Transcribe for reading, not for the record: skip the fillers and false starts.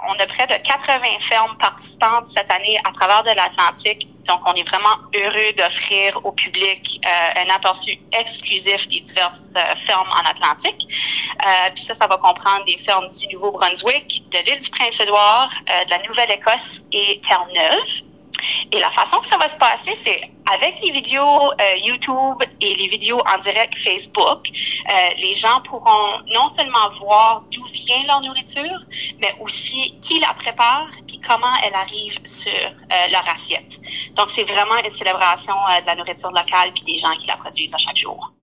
on a près de 80 fermes participantes cette année à travers de l'Atlantique. Donc, on est vraiment heureux d'offrir au public un aperçu exclusif des diverses fermes en Atlantique. Puis ça va comprendre des fermes du Nouveau-Brunswick, de l'île du Prince-Édouard, de la Nouvelle-Écosse et Terre-Neuve. Et la façon que ça va se passer, c'est avec les vidéos YouTube et les vidéos en direct Facebook, les gens pourront non seulement voir d'où vient leur nourriture, mais aussi qui la prépare et comment elle arrive sur leur assiette. Donc, c'est vraiment une célébration de la nourriture locale et des gens qui la produisent à chaque jour.